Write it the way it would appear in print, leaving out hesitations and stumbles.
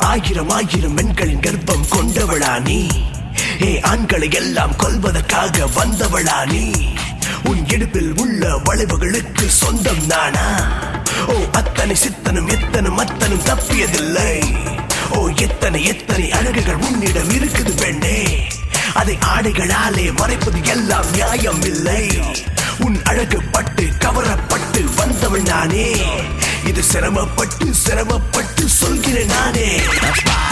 ஆயிரம் ஆயிரம் பெண்களின் கர்ப்பம் கொண்டவளா நீ? ஆண்களை எல்லாம் கொல்வதற்காக வந்தவளா நீ? உன் இடுப்பில் உள்ள வளைவுகளுக்கு சொந்தம் நானா? ஓ அத்தனை சித்தனும் எத்தனும் அத்தனும் தப்பியதில்லை. ஓ எத்தனை எத்தனை அழகுகள் உன்னிடம் இருக்குது பெண்ணே. அதை ஆடைகளாலே மறைப்பது எல்லாம் நியாயம் இல்லை. உன் அழகு பட்டு கவரப்பட்டு வந்தவள் நானே. இது சிரமப்பட்டு சிரமப்பட்டு சொல்கிறேன் நானே.